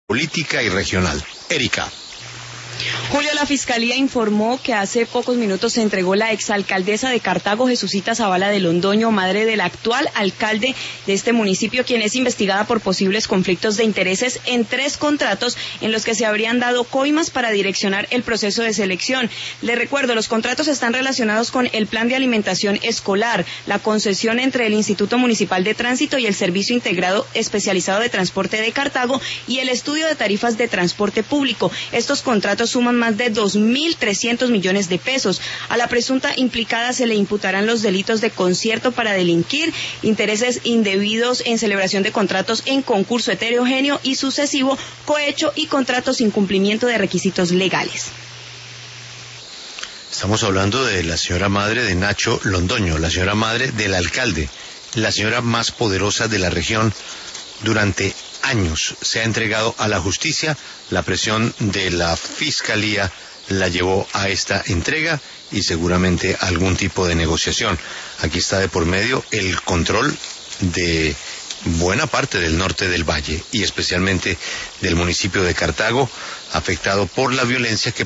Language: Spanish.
política y regional. Erika. Julio, la Fiscalía informó que hace pocos minutos se entregó la exalcaldesa de Cartago, Jesucita Zavala de Londoño, madre del actual alcalde de este municipio, quien es investigada por posibles conflictos de intereses en 3 contratos en los que se habrían dado coimas para direccionar el proceso de selección. Le recuerdo, los contratos están relacionados con el plan de alimentación escolar, la concesión entre el Instituto Municipal de Tránsito y el Servicio Integrado Especializado de Transporte de Cartago y el estudio de tarifas de transporte público. Estos contratos suman más de 2.300 millones de pesos. A la presunta implicada se le imputarán los delitos de concierto para delinquir, intereses indebidos en celebración de contratos en concurso heterogéneo y sucesivo, cohecho y contratos sin cumplimiento de requisitos legales. Estamos hablando de la señora madre de Nacho Londoño, la señora madre del alcalde, la señora más poderosa de la región. Durante años se ha entregado a la justicia, la presión de la Fiscalía la llevó a esta entrega y seguramente algún tipo de negociación. Aquí está de por medio el control de buena parte del norte del valle y especialmente del municipio de Cartago, afectado por la violencia que